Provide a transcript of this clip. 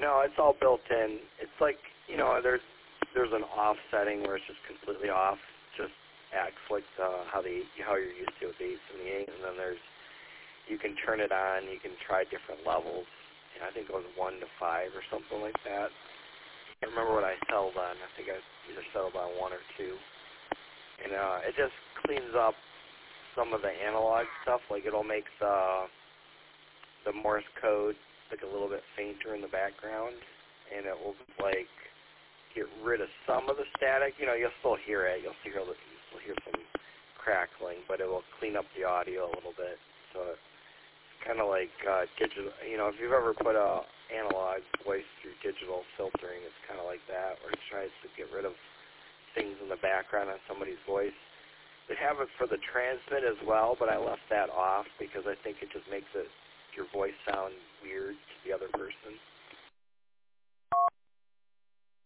no, it's all built in. It's like, there's an off setting where it's just completely off, just acts like how you're used to with the 878, and then you can turn it on, you can try different levels, and I think it was 1 to 5 or something like that. I can't remember what I settled on. I think I either settled on 1 or 2. And it just cleans up some of the analog stuff, like it'll make the Morse code like a little bit fainter in the background, and it will like get rid of some of the static. You'll still hear it. You'll still hear some crackling, but it will clean up the audio a little bit. So it's kind of like digital. If you've ever put a analog voice through digital filtering, it's kind of like that, where it tries to get rid of things in the background on somebody's voice. They have it for the transmit as well, but I left that off because I think it just makes your voice sound